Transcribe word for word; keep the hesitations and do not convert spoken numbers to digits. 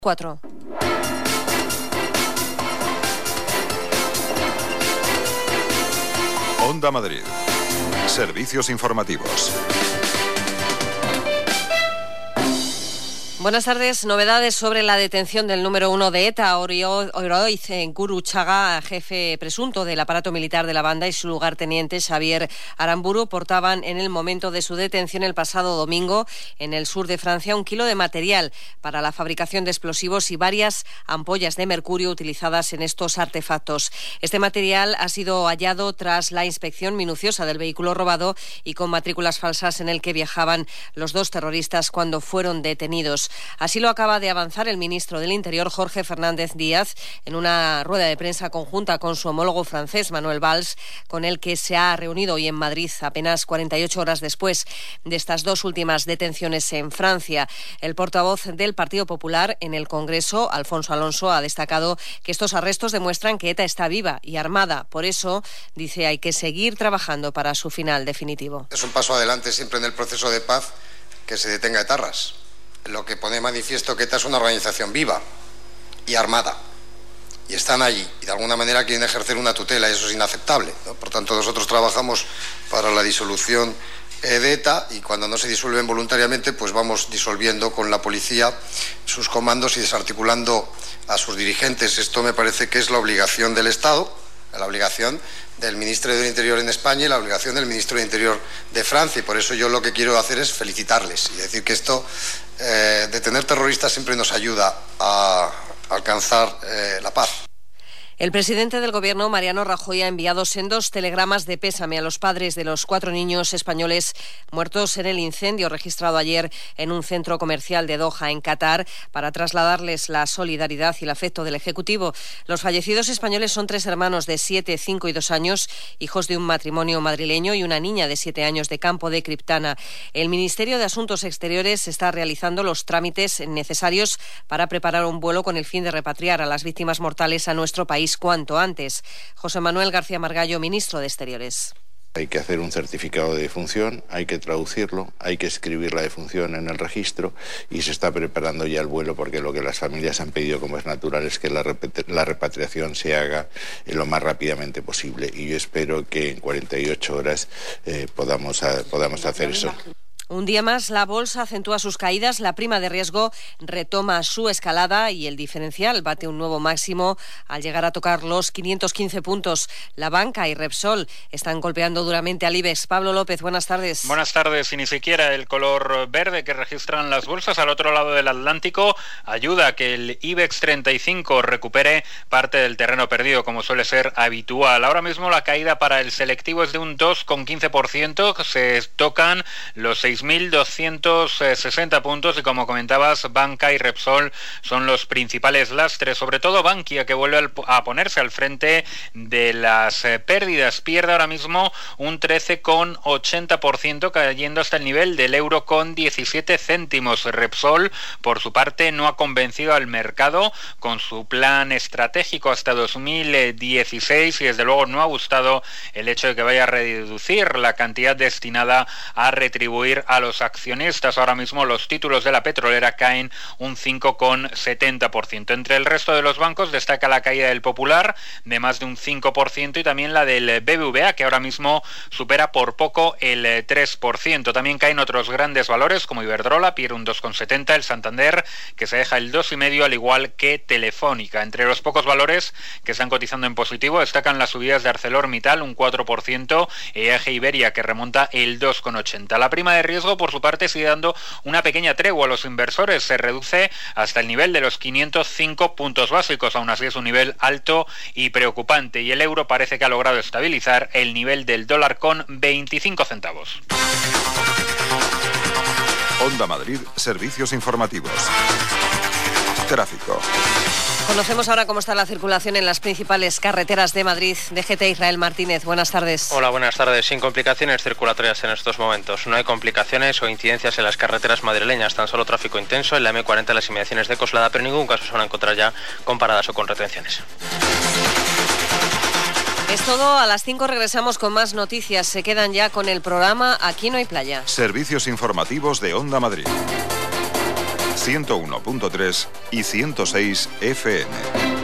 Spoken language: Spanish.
cuatro. Onda Madrid. Servicios informativos. Buenas tardes. Novedades sobre la detención del número uno de ETA, Oroiz Gurruchaga, jefe presunto del aparato militar de la banda, y su lugarteniente Xavier Aramburu portaban en el momento de su detención el pasado domingo en el sur de Francia un kilo de material para la fabricación de explosivos y varias ampollas de mercurio utilizadas en estos artefactos. Este material ha sido hallado tras la inspección minuciosa del vehículo robado y con matrículas falsas en el que viajaban los dos terroristas cuando fueron detenidos. Así lo acaba de avanzar el ministro del Interior, Jorge Fernández Díaz, en una rueda de prensa conjunta con su homólogo francés, Manuel Valls, con el que se ha reunido hoy en Madrid apenas cuarenta y ocho horas después de estas dos últimas detenciones en Francia. El portavoz del Partido Popular en el Congreso, Alfonso Alonso, ha destacado que estos arrestos demuestran que ETA está viva y armada. Por eso, dice, hay que seguir trabajando para su final definitivo. Es un paso adelante siempre en el proceso de paz que se detenga etarras. Lo que pone de manifiesto que ETA es una organización viva y armada, y están allí y de alguna manera quieren ejercer una tutela, y eso es inaceptable, ¿no? Por tanto, nosotros trabajamos para la disolución eh, de ETA, y cuando no se disuelven voluntariamente, pues vamos disolviendo con la policía sus comandos y desarticulando a sus dirigentes. Esto me parece que es la obligación del Estado, la obligación del ministro del Interior en España y la obligación del ministro del Interior de Francia, y por eso yo lo que quiero hacer es felicitarles y decir que esto, eh, detener terroristas siempre nos ayuda a alcanzar eh, la paz. El presidente del Gobierno, Mariano Rajoy, ha enviado sendos telegramas de pésame a los padres de los cuatro niños españoles muertos en el incendio registrado ayer en un centro comercial de Doha, en Qatar, para trasladarles la solidaridad y el afecto del Ejecutivo. Los fallecidos españoles son tres hermanos de siete, cinco y dos años, hijos de un matrimonio madrileño, y una niña de siete años de Campo de Criptana. El Ministerio de Asuntos Exteriores está realizando los trámites necesarios para preparar un vuelo con el fin de repatriar a las víctimas mortales a nuestro país cuanto antes. José Manuel García Margallo, ministro de Exteriores. Hay que hacer un certificado de defunción, hay que traducirlo, hay que escribir la defunción en el registro, y se está preparando ya el vuelo, porque lo que las familias han pedido, como es natural, es que la, la repatriación se haga lo más rápidamente posible, y yo espero que en cuarenta y ocho horas eh, podamos, a, podamos hacer eso. Un día más, la bolsa acentúa sus caídas, la prima de riesgo retoma su escalada y el diferencial bate un nuevo máximo al llegar a tocar los quinientos quince puntos. La banca y Repsol están golpeando duramente al IBEX. Pablo López, buenas tardes. Buenas tardes. Y ni siquiera el color verde que registran las bolsas al otro lado del Atlántico ayuda a que el IBEX treinta y cinco recupere parte del terreno perdido, como suele ser habitual. Ahora mismo la caída para el selectivo es de un dos coma quince por ciento, se tocan los seis mil doscientos sesenta puntos, y como comentabas, Banca y Repsol son los principales lastres, sobre todo Bankia, que vuelve a ponerse al frente de las pérdidas. Pierde ahora mismo un trece coma ochenta por ciento, cayendo hasta el nivel del euro con diecisiete céntimos. Repsol, por su parte, no ha convencido al mercado con su plan estratégico hasta dos mil dieciséis, y desde luego no ha gustado el hecho de que vaya a reducir la cantidad destinada a retribuir a los accionistas. Ahora mismo los títulos de la petrolera caen un cinco coma setenta por ciento. Entre el resto de los bancos destaca la caída del Popular de más de un cinco por ciento, y también la del B B V A, que ahora mismo supera por poco el tres por ciento. También caen otros grandes valores como Iberdrola, pierde un dos coma setenta por ciento, el Santander, que se deja el dos coma cinco por ciento, al igual que Telefónica. Entre los pocos valores que están cotizando en positivo destacan las subidas de ArcelorMittal, un cuatro por ciento, e I A G Iberia, que remonta el dos coma ochenta por ciento. La prima de riesgo, por su parte, sigue dando una pequeña tregua a los inversores. Se reduce hasta el nivel de los quinientos cinco puntos básicos. Aún así es un nivel alto y preocupante. Y el euro parece que ha logrado estabilizar el nivel del dólar con veinticinco centavos. Onda Madrid, servicios informativos. Tráfico. Conocemos ahora cómo está la circulación en las principales carreteras de Madrid. D G T Israel Martínez, buenas tardes. Hola, buenas tardes. Sin complicaciones circulatorias en estos momentos. No hay complicaciones o incidencias en las carreteras madrileñas. Tan solo tráfico intenso en la M cuarenta en las inmediaciones de Coslada, pero en ningún caso se van a encontrar ya con paradas o con retenciones. Es todo. A las cinco regresamos con más noticias. Se quedan ya con el programa Aquí no hay playa. Servicios informativos de Onda Madrid. ciento uno punto tres y ciento seis F M.